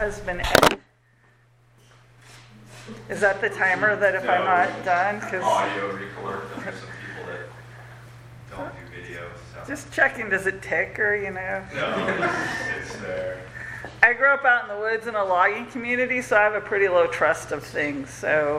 husband, Ed. Is that the timer that if I'm not done? Audio record. There's some people that don't do video. So. Just checking, does it tick or, No, it's there. I grew up out in the woods in a logging community, so I have a pretty low trust of things, so.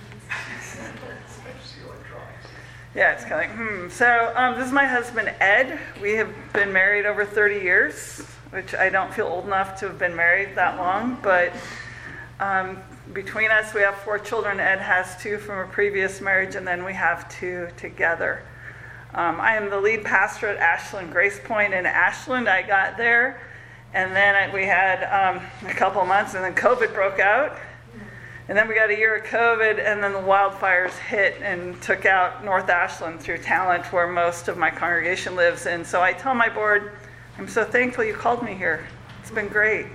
Yeah, it's kind of like, So this is my husband, Ed. We have been married over 30 years, which I don't feel old enough to have been married that long, but between us, we have 4 children. Ed has 2 from a previous marriage, and then we have 2 together. I am the lead pastor at Ashland Grace Point in Ashland. I got there, and then we had a couple of months, and then COVID broke out. And then we got a year of COVID, and then the wildfires hit and took out North Ashland through Talent, where most of my congregation lives. And so I tell my board, I'm so thankful you called me here. It's been great.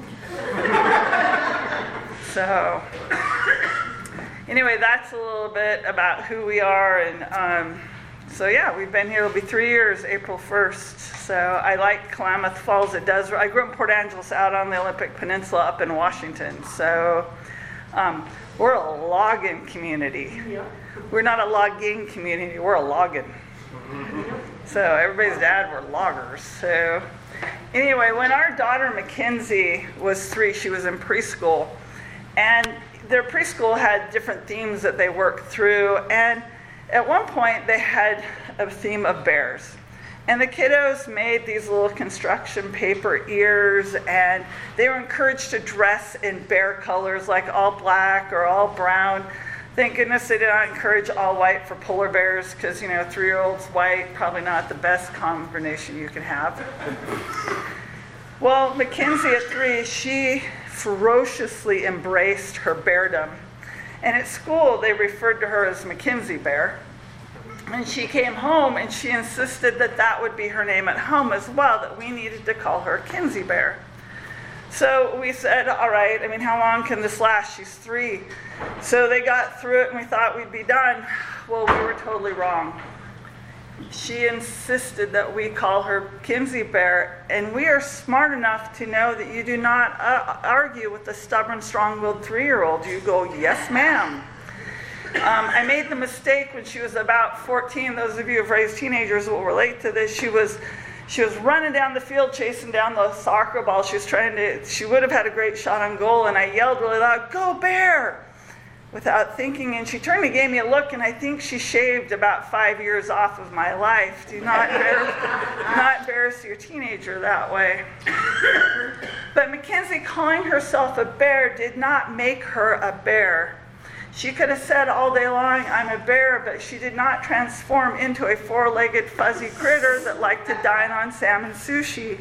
So anyway, that's a little bit about who we are. And so yeah, we've been here. It'll be 3 years, April 1st. So I like Klamath Falls. I grew up in Port Angeles out on the Olympic Peninsula up in Washington. So we're a logging community. Yeah. We're not a logging community, we're a logging. So everybody's dad were loggers. So anyway, when our daughter Mackenzie was 3, she was in preschool. And their preschool had different themes that they worked through. And at one point they had a theme of bears. And the kiddos made these little construction paper ears, and they were encouraged to dress in bear colors, like all black or all brown. Thank goodness they did not encourage all white for polar bears, because, 3-year-olds white, probably not the best combination you can have. Well, Mackenzie at 3, she ferociously embraced her beardom. And at school, they referred to her as Mackenzie Bear. And she came home and she insisted that that would be her name at home as well, that we needed to call her Kinsey Bear. So we said, all right, how long can this last? She's 3. So they got through it and we thought we'd be done. Well, we were totally wrong. She insisted that we call her Kinsey Bear, and we are smart enough to know that you do not argue with a stubborn, strong-willed 3-year-old. You go, yes, ma'am. I made the mistake when she was about 14. Those of you who have raised teenagers will relate to this. She was running down the field, chasing down the soccer ball. She would have had a great shot on goal, and I yelled really loud, "Go Bear!" without thinking. And she turned and gave me a look, and I think she shaved about 5 years off of my life. Do not embarrass your teenager that way. But Mackenzie calling herself a bear did not make her a bear. She could have said all day long, "I'm a bear," but she did not transform into a 4-legged fuzzy critter that liked to dine on salmon sushi.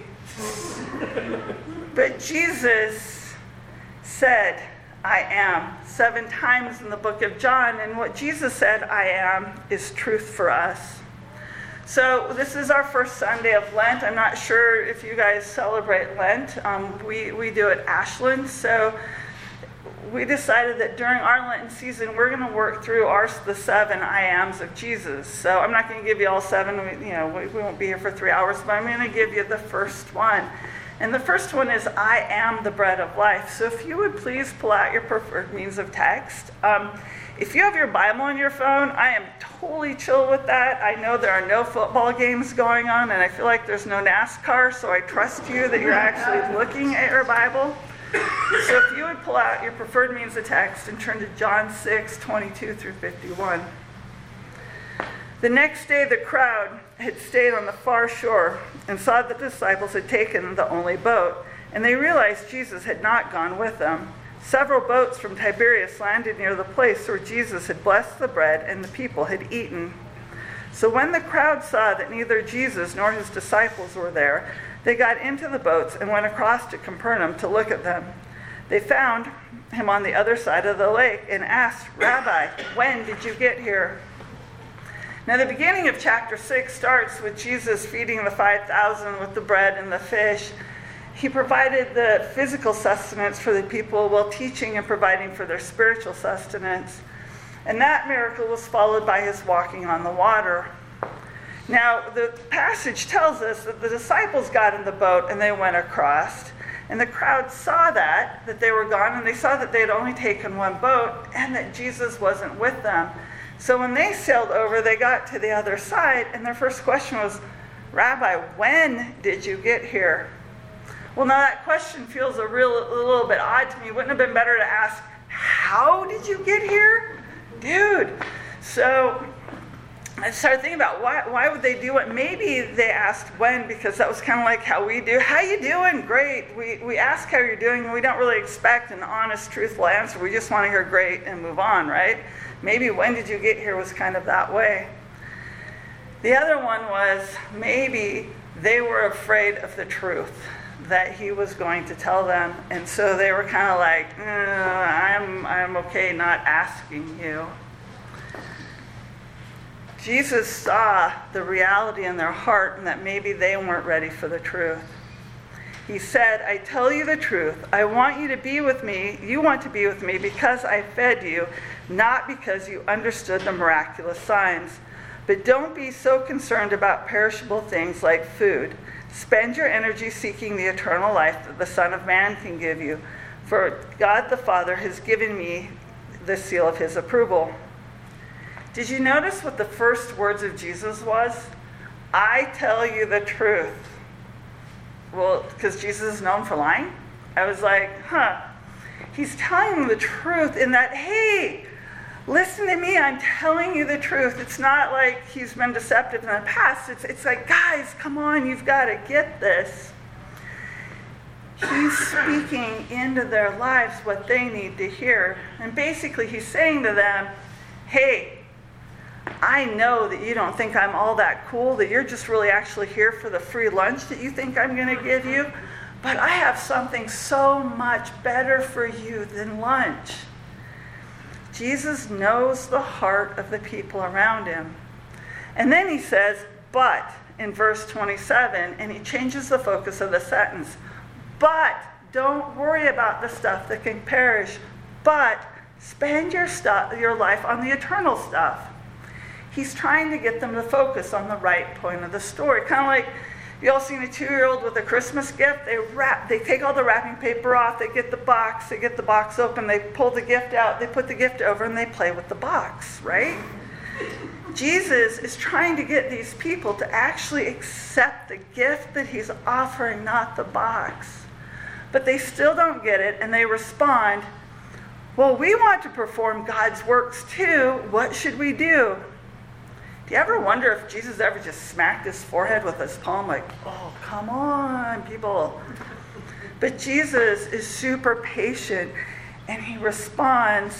But Jesus said, "I am," 7 times in the book of John, and what Jesus said, "I am," is truth for us. So this is our first Sunday of Lent. I'm not sure if you guys celebrate Lent. We do at Ashland, so we decided that during our Lenten season, we're going to work through the 7 I ams of Jesus. So I'm not going to give you all 7. We won't be here for 3 hours, but I'm going to give you the first one. And the first one is, "I am the bread of life." So if you would please pull out your preferred means of text. If you have your Bible on your phone, I am totally chill with that. I know there are no football games going on, and I feel like there's no NASCAR, so I trust you that you're actually looking at your Bible. So if you would pull out your preferred means of text and turn to John 6:22 through 51. The next day the crowd had stayed on the far shore and saw that the disciples had taken the only boat, and they realized Jesus had not gone with them. Several boats from Tiberias landed near the place where Jesus had blessed the bread and the people had eaten. So when the crowd saw that neither Jesus nor his disciples were there, they got into the boats and went across to Capernaum to look at them. They found him on the other side of the lake and asked, "Rabbi, when did you get here?" Now the beginning of chapter 6 starts with Jesus feeding the 5,000 with the bread and the fish. He provided the physical sustenance for the people while teaching and providing for their spiritual sustenance. And that miracle was followed by his walking on the water. Now, the passage tells us that the disciples got in the boat and they went across. And the crowd saw that they were gone, and they saw that they had only taken one boat and that Jesus wasn't with them. So when they sailed over, they got to the other side, and their first question was, Rabbi, when did you get here? Well, now that question feels a little bit odd to me. Wouldn't it have been better to ask, how did you get here? Dude. So I started thinking about why would they do it? Maybe they asked when, because that was kind of like how we do. How you doing? Great. We ask how you're doing, and we don't really expect an honest, truthful answer. We just want to hear great and move on, right? Maybe when did you get here was kind of that way. The other one was maybe they were afraid of the truth that he was going to tell them, and so they were kind of like, I'm okay not asking you. Jesus saw the reality in their heart and that maybe they weren't ready for the truth. He said, I tell you the truth. I want you to be with me. You want to be with me because I fed you, not because you understood the miraculous signs. But don't be so concerned about perishable things like food. Spend your energy seeking the eternal life that the Son of Man can give you. For God the Father has given me the seal of his approval. Did you notice what the first words of Jesus was? I tell you the truth. Well, because Jesus is known for lying? I was like, He's telling them the truth in that, hey, listen to me, I'm telling you the truth. It's not like he's been deceptive in the past. It's like, guys, come on, you've got to get this. He's speaking into their lives what they need to hear. And basically he's saying to them, hey, I know that you don't think I'm all that cool, that you're just really actually here for the free lunch that you think I'm going to give you, but I have something so much better for you than lunch. Jesus knows the heart of the people around him. And then he says, but, in verse 27, and he changes the focus of the sentence. But don't worry about the stuff that can perish, but spend your life on the eternal stuff. He's trying to get them to focus on the right point of the story. Kind of like, you all seen a 2-year-old with a Christmas gift? They take all the wrapping paper off, they get the box open, they pull the gift out, they put the gift over, and they play with the box, right? Jesus is trying to get these people to actually accept the gift that he's offering, not the box. But they still don't get it, and they respond, well, we want to perform God's works too. What should we do? Do you ever wonder if Jesus ever just smacked his forehead with his palm like, oh, come on, people. But Jesus is super patient, and he responds,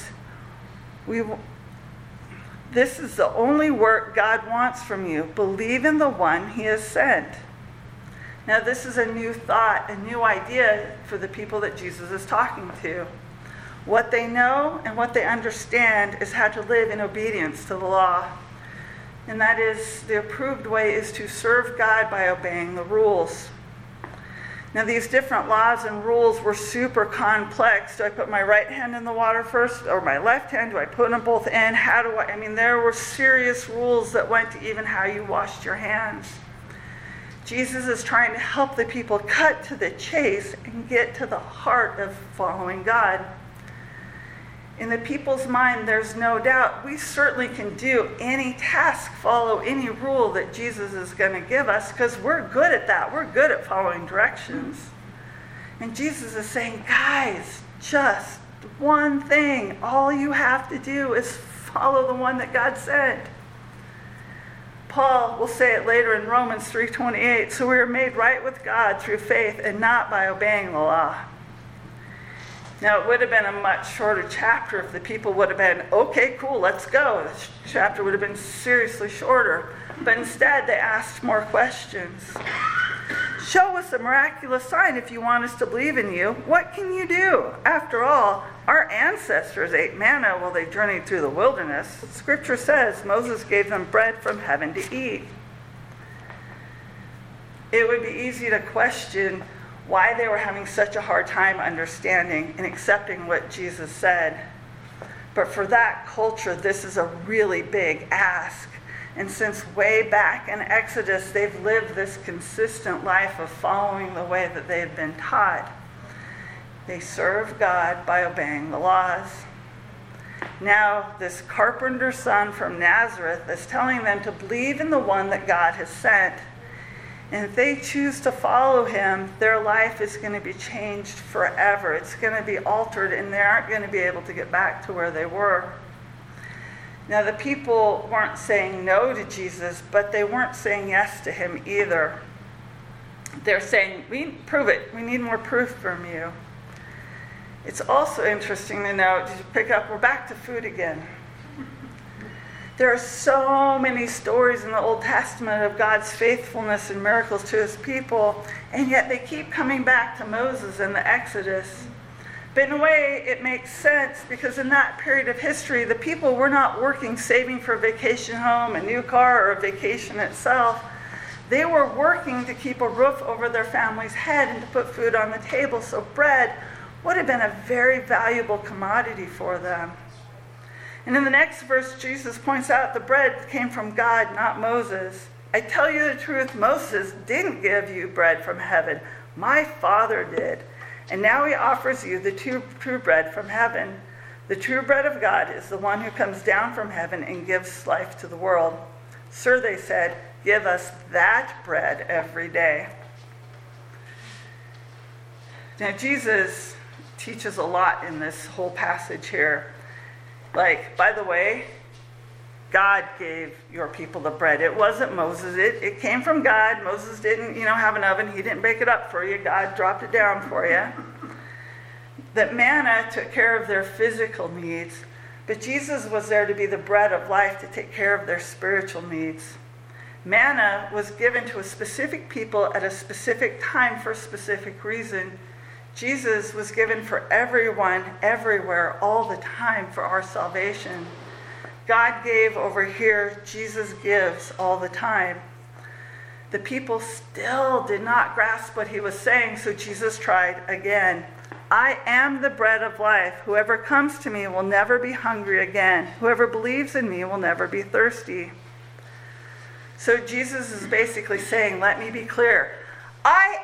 this is the only work God wants from you. Believe in the one he has sent. Now, this is a new thought, a new idea for the people that Jesus is talking to. What they know and what they understand is how to live in obedience to the law. And that is, the approved way is to serve God by obeying the rules. Now, these different laws and rules were super complex. Do I put my right hand in the water first or my left hand? Do I put them both in? There were serious rules that went to even how you washed your hands. Jesus is trying to help the people cut to the chase and get to the heart of following God. In the people's mind, there's no doubt we certainly can do any task, follow any rule that Jesus is going to give us, because we're good at that. We're good at following directions. And Jesus is saying, guys, just one thing. All you have to do is follow the one that God sent. Paul will say it later in Romans 3:28, so we are made right with God through faith and not by obeying the law. Now, it would have been a much shorter chapter if the people would have been, okay, cool, let's go. The chapter would have been seriously shorter. But instead, they asked more questions. Show us a miraculous sign if you want us to believe in you. What can you do? After all, our ancestors ate manna while they journeyed through the wilderness. Scripture says Moses gave them bread from heaven to eat. It would be easy to question why they were having such a hard time understanding and accepting what Jesus said. But for that culture, this is a really big ask. And since way back in Exodus, they've lived this consistent life of following the way that they had been taught. They serve God by obeying the laws. Now, this carpenter's son from Nazareth is telling them to believe in the one that God has sent. And if they choose to follow him, their life is going to be changed forever. It's going to be altered, and they aren't going to be able to get back to where they were. Now, the people weren't saying no to Jesus, but they weren't saying yes to him either. They're saying, prove it. We need more proof from you. It's also interesting to note, did you pick up, we're back to food again. There are so many stories in the Old Testament of God's faithfulness and miracles to his people, and yet they keep coming back to Moses and the Exodus. But in a way, it makes sense because in that period of history, the people were not working, saving for a vacation home, a new car, or a vacation itself. They were working to keep a roof over their family's head and to put food on the table, so bread would have been a very valuable commodity for them. And in the next verse, Jesus points out the bread came from God, not Moses. I tell you the truth, Moses didn't give you bread from heaven. My Father did. And now he offers you the true bread from heaven. The true bread of God is the one who comes down from heaven and gives life to the world. Sir, they said, give us that bread every day. Now, Jesus teaches a lot in this whole passage here. Like, by the way, God gave your people the bread. It wasn't Moses. It came from God. Moses didn't, have an oven. He didn't bake it up for you. God dropped it down for you. That manna took care of their physical needs, but Jesus was there to be the bread of life to take care of their spiritual needs. Manna was given to a specific people at a specific time for a specific reason. Jesus was given for everyone, everywhere, all the time for our salvation. God gave over here, Jesus gives all the time. The people still did not grasp what he was saying, so Jesus tried again. I am the bread of life. Whoever comes to me will never be hungry again. Whoever believes in me will never be thirsty. So Jesus is basically saying, let me be clear. I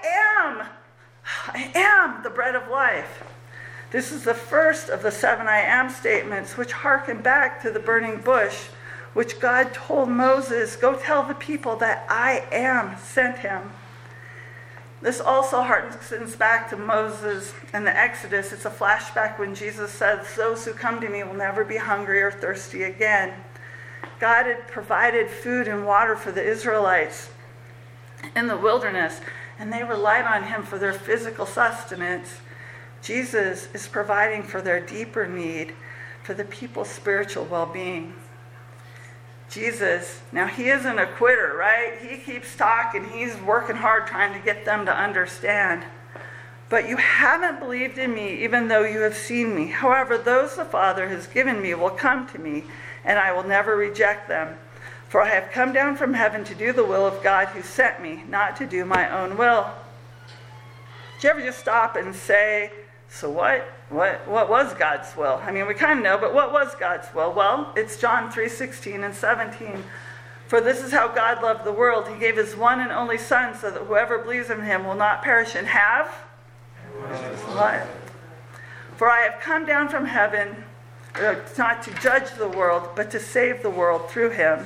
am the bread of life. This is the first of the 7 I am statements, which harken back to the burning bush, which God told Moses, go tell the people that I am sent him. This also harkens back to Moses and the Exodus. It's a flashback when Jesus says, those who come to me will never be hungry or thirsty again. God had provided food and water for the Israelites in the wilderness, and they relied on him for their physical sustenance. Jesus is providing for their deeper need, for the people's spiritual well-being. Jesus, now he isn't a quitter, right? He keeps talking. He's working hard trying to get them to understand. But you haven't believed in me, even though you have seen me. However, those the Father has given me will come to me, and I will never reject them. For I have come down from heaven to do the will of God who sent me, not to do my own will. Did you ever just stop and say, so what was God's will? I mean, we kind of know, but what was God's will? Well, it's John 3:16 and 17. For this is how God loved the world. He gave his one and only Son so that whoever believes in him will not perish and have life. For I have come down from heaven, not to judge the world, but to save the world through him.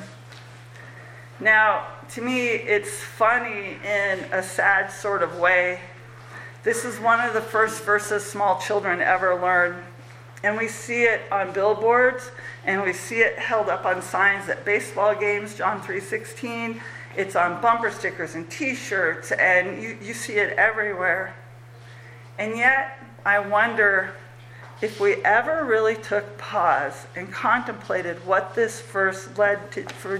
Now, to me, it's funny in a sad sort of way. This is one of the first verses small children ever learn. And we see it on billboards, and we see it held up on signs at baseball games, John 3:16. It's on bumper stickers and t-shirts, and you see it everywhere. And yet, I wonder if we ever really took pause and contemplated what this verse meant for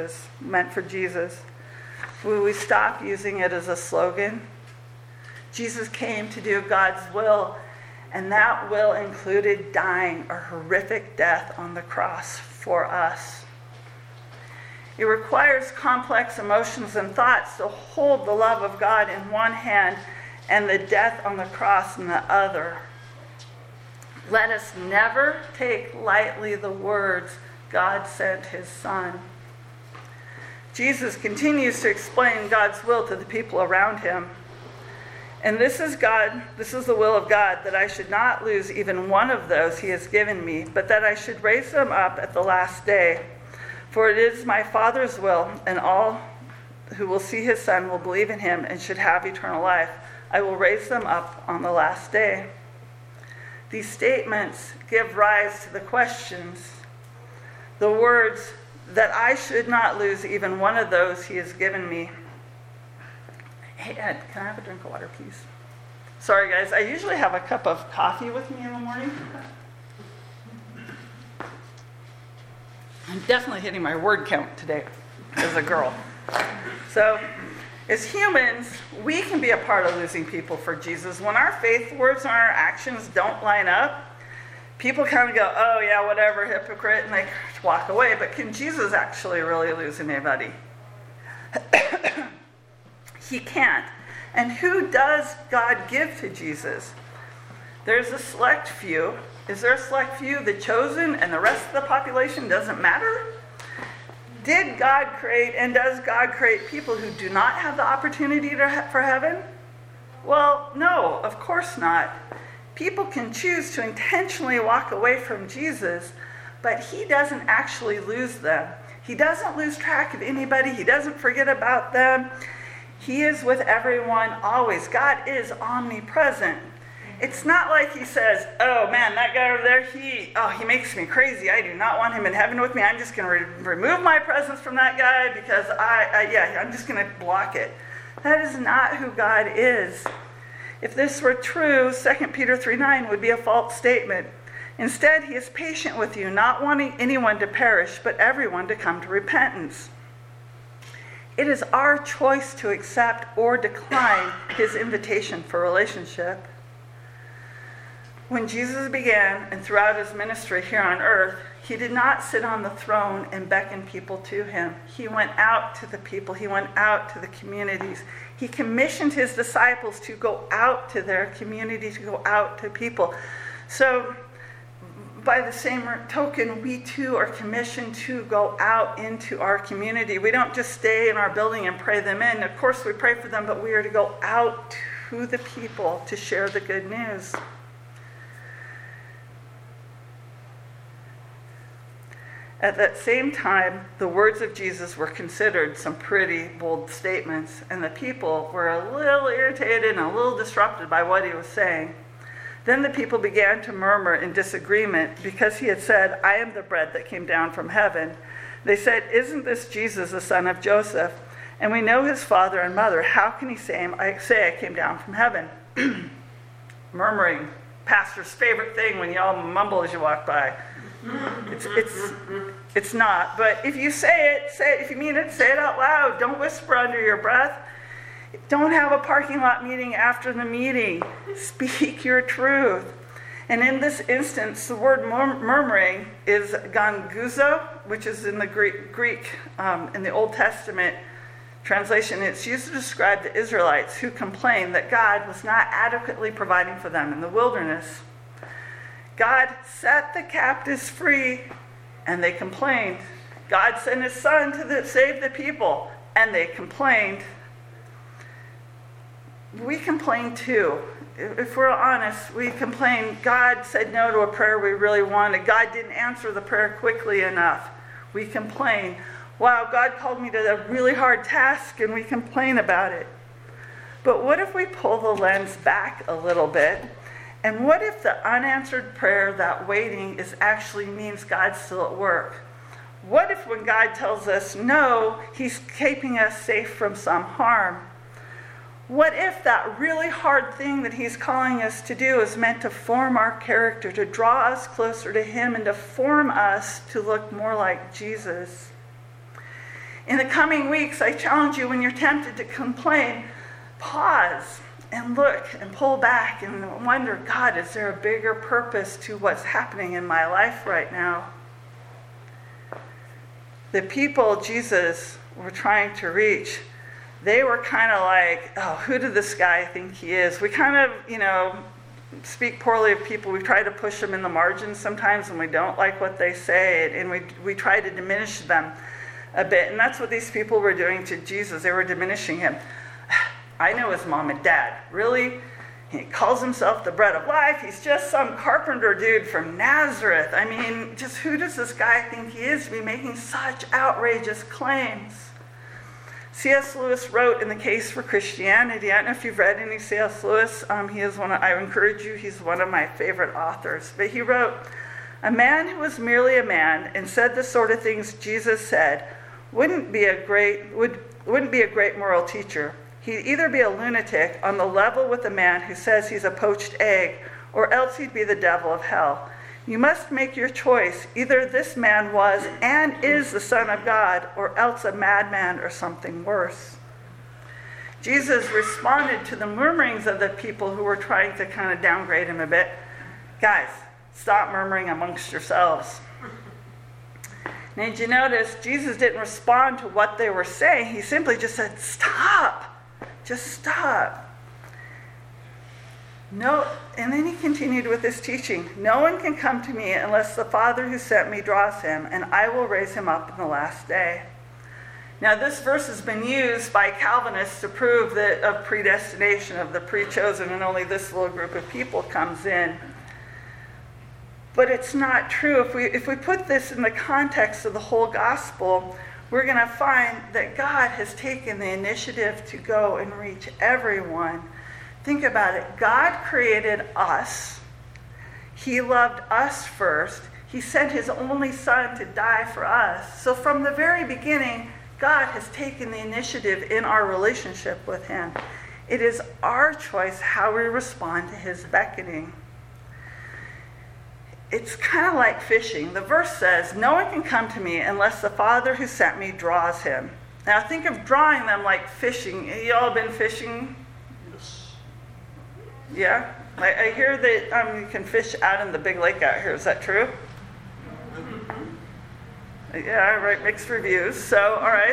Jesus. Will we stop using it as a slogan? Jesus came to do God's will, and that will included dying a horrific death on the cross for us. It requires complex emotions and thoughts to hold the love of God in one hand and the death on the cross in the other. Let us never take lightly the words, God sent his Son. Jesus continues to explain God's will to the people around him. And this is the will of God, that I should not lose even one of those he has given me, but that I should raise them up at the last day. For it is my Father's will, and all who will see his Son will believe in him and should have eternal life. I will raise them up on the last day. These statements give rise to the questions. The words, that I should not lose even one of those he has given me. Hey, Ed, can I have a drink of water, please? Sorry, guys. I usually have a cup of coffee with me in the morning. I'm definitely hitting my word count today as a girl. So, as humans, we can be a part of losing people for Jesus. When our faith words and our actions don't line up, people kind of go, oh, yeah, whatever, hypocrite, and they walk away. But can Jesus actually really lose anybody? He can't. And who does God give to Jesus? There's a select few. Is there a select few, the chosen, and the rest of the population doesn't matter? Did God create, and does God create people who do not have the opportunity for heaven? Well, no, of course not. People can choose to intentionally walk away from Jesus, but he doesn't actually lose them. He doesn't lose track of anybody. He doesn't forget about them. He is with everyone always. God is omnipresent. It's not like he says, oh man, that guy over there, he makes me crazy. I do not want him in heaven with me. I'm just going to remove my presence from that guy because I'm just going to block it. That is not who God is. If this were true, 2 Peter 3:9 would be a false statement. Instead, he is patient with you, not wanting anyone to perish, but everyone to come to repentance. It is our choice to accept or decline his invitation for relationship. When Jesus began and throughout his ministry here on earth, he did not sit on the throne and beckon people to him. He went out to the people. He went out to the communities. He commissioned his disciples to go out to their community, to go out to people. So, by the same token, we too are commissioned to go out into our community. We don't just stay in our building and pray them in. Of course, we pray for them, but we are to go out to the people to share the good news. At that same time, the words of Jesus were considered some pretty bold statements, and the people were a little irritated and a little disrupted by what he was saying. Then the people began to murmur in disagreement because he had said, I am the bread that came down from heaven. They said, isn't this Jesus, the son of Joseph? And we know his father and mother. How can he say I came down from heaven? Murmuring, pastor's favorite thing when y'all mumble as you walk by. It's not. But if you say it. If you mean it, say it out loud. Don't whisper under your breath. Don't have a parking lot meeting after the meeting. Speak your truth. And in this instance, the word murmuring is ganguzo, which is in the Greek in the Old Testament translation. It's used to describe the Israelites who complained that God was not adequately providing for them in the wilderness. God set the captives free, and they complained. God sent his son to save the people, and they complained. We complain too. If we're honest, we complain. God said no to a prayer we really wanted. God didn't answer the prayer quickly enough. We complain. Wow, God called me to a really hard task, and we complain about it. But what if we pull the lens back a little bit? And what if the unanswered prayer, that waiting, actually means God's still at work? What if when God tells us no, he's keeping us safe from some harm? What if that really hard thing that he's calling us to do is meant to form our character, to draw us closer to him, and to form us to look more like Jesus? In the coming weeks, I challenge you, when you're tempted to complain, pause and look and pull back and wonder, God, is there a bigger purpose to what's happening in my life right now? The people Jesus were trying to reach, they were kind of like, oh, who did this guy think he is? We kind of, speak poorly of people. We try to push them in the margins sometimes when we don't like what they say, and we try to diminish them a bit. And that's what these people were doing to Jesus. They were diminishing him. I know his mom and dad. Really? He calls himself the bread of life. He's just some carpenter dude from Nazareth. I mean, just who does this guy think he is to be making such outrageous claims? C.S. Lewis wrote in The Case for Christianity. I don't know if you've read any C.S. Lewis. I encourage you, he's one of my favorite authors. But he wrote, "A man who was merely a man and said the sort of things Jesus said wouldn't be a great moral teacher. He'd either be a lunatic on the level with the man who says he's a poached egg, or else he'd be the devil of hell. You must make your choice. Either this man was and is the Son of God, or else a madman or something worse." Jesus responded to the murmurings of the people who were trying to kind of downgrade him a bit. Guys, stop murmuring amongst yourselves. Now, did you notice Jesus didn't respond to what they were saying? He simply just said, stop. Just stop. No, and then he continued with his teaching. "No one can come to me unless the Father who sent me draws him, and I will raise him up in the last day." Now, this verse has been used by Calvinists to prove that of predestination, of the pre-chosen, and only this little group of people comes in. But it's not true. If we put this in the context of the whole gospel, we're going to find that God has taken the initiative to go and reach everyone. Think about it. God created us. He loved us first. He sent his only son to die for us. So from the very beginning, God has taken the initiative in our relationship with him. It is our choice how we respond to his beckoning. It's kind of like fishing. The verse says, "No one can come to me unless the Father who sent me draws him." Now think of drawing them like fishing. You all been fishing? Yes. Yeah? I hear that you can fish out in the big lake out here. Is that true? Yeah, I write mixed reviews. So, all right.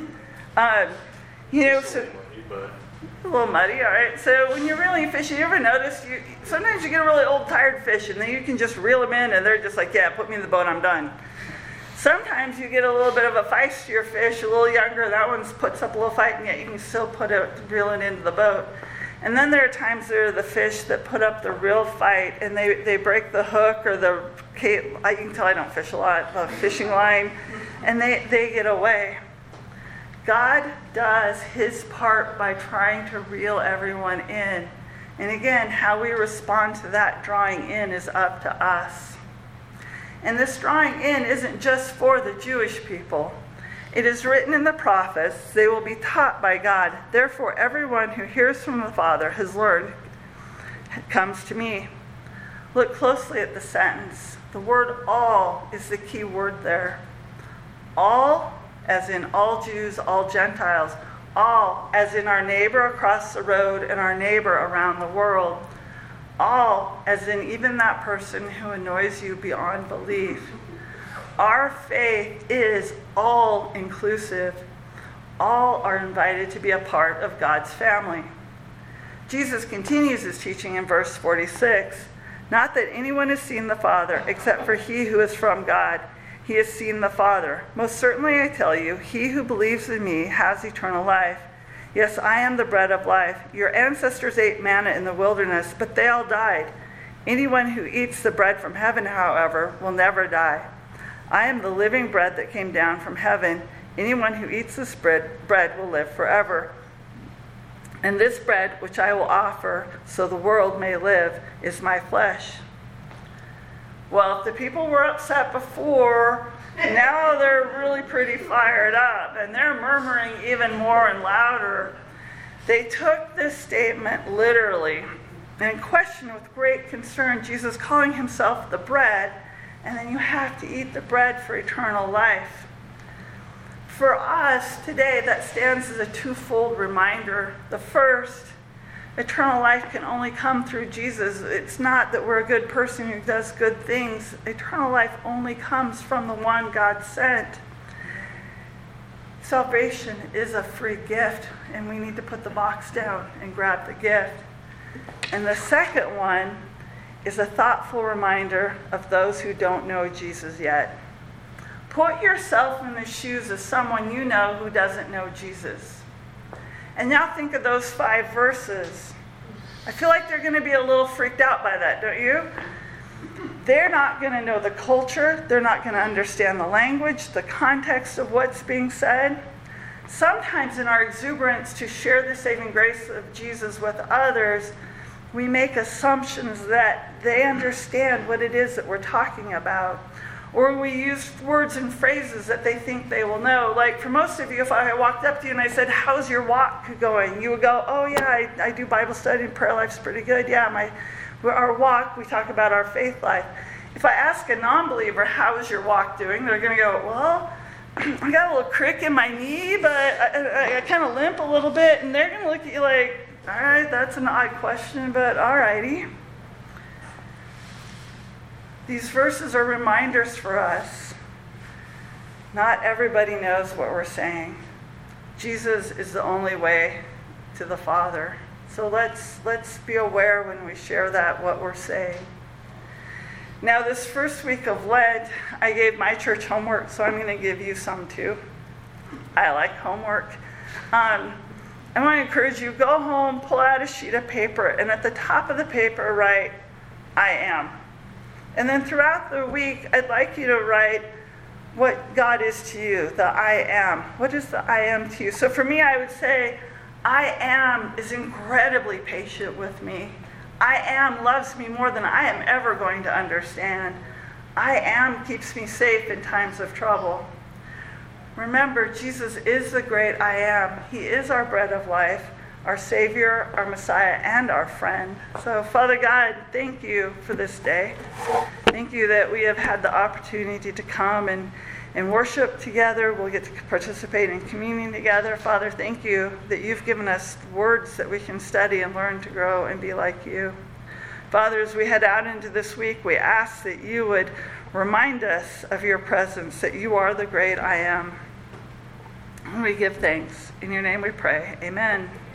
So a little muddy, all right. So when you're reeling fish, you ever notice sometimes you get a really old, tired fish, and then you can just reel them in, and they're just like, "Yeah, put me in the boat, I'm done." Sometimes you get a little bit of a feistier fish, a little younger. That one puts up a little fight, and yet you can still reel it into the boat. And then there are times there are the fish that put up the real fight, and they break the hook or you can tell I don't fish a lot, the fishing line, and they get away. God does his part by trying to reel everyone in. And again, how we respond to that drawing in is up to us. And this drawing in isn't just for the Jewish people. It is written in the prophets, "They will be taught by God. Therefore, everyone who hears from the Father has learned, comes to me." Look closely at the sentence. The word all is the key word there. All, as in all Jews, all Gentiles. All, as in our neighbor across the road and our neighbor around the world. All, as in even that person who annoys you beyond belief. Our faith is all inclusive. All are invited to be a part of God's family. Jesus continues his teaching in verse 46. "Not that anyone has seen the Father, except for he who is from God. He has seen the Father. Most certainly I tell you, he who believes in me has eternal life. Yes, I am the bread of life. Your ancestors ate manna in the wilderness, but they all died. Anyone who eats the bread from heaven, however, will never die. I am the living bread that came down from heaven. Anyone who eats this bread will live forever. And this bread, which I will offer so the world may live, is my flesh." Well, if the people were upset before, now they're really pretty fired up, and they're murmuring even more and louder. They took this statement literally and questioned with great concern Jesus calling himself the bread, and then you have to eat the bread for eternal life. For us today, that stands as a twofold reminder. The first, eternal life can only come through Jesus. It's not that we're a good person who does good things. Eternal life only comes from the one God sent. Salvation is a free gift, and we need to put the box down and grab the gift. And the second one is a thoughtful reminder of those who don't know Jesus yet. Put yourself in the shoes of someone you know who doesn't know Jesus. And now think of those 5 verses. I feel like they're going to be a little freaked out by that, don't you? They're not going to know the culture. They're not going to understand the language, the context of what's being said. Sometimes in our exuberance to share the saving grace of Jesus with others, we make assumptions that they understand what it is that we're talking about. Or we use words and phrases that they think they will know. Like for most of you, if I walked up to you and I said, how's your walk going? You would go, oh yeah, I do Bible study and prayer life's pretty good. Yeah, our walk, we talk about our faith life. If I ask a non-believer, how is your walk doing? They're going to go, well, I got a little crick in my knee, but I kind of limp a little bit. And they're going to look at you like, all right, that's an odd question, but all righty. These verses are reminders for us. Not everybody knows what we're saying. Jesus is the only way to the Father. So let's be aware when we share that, what we're saying. Now, this first week of Lent, I gave my church homework, so I'm going to give you some too. I like homework. I want to encourage you, go home, pull out a sheet of paper, and at the top of the paper, write, I am. And then throughout the week, I'd like you to write what God is to you, the I am. What is the I am to you? So for me, I would say, I am is incredibly patient with me. I am loves me more than I am ever going to understand. I am keeps me safe in times of trouble. Remember, Jesus is the great I am. He is our bread of life, our Savior, our Messiah, and our friend. So, Father God, thank you for this day. Thank you that we have had the opportunity to come and worship together. We'll get to participate in communion together. Father, thank you that you've given us words that we can study and learn to grow and be like you. Father, as we head out into this week, we ask that you would remind us of your presence, that you are the great I am. And we give thanks. In your name we pray. Amen.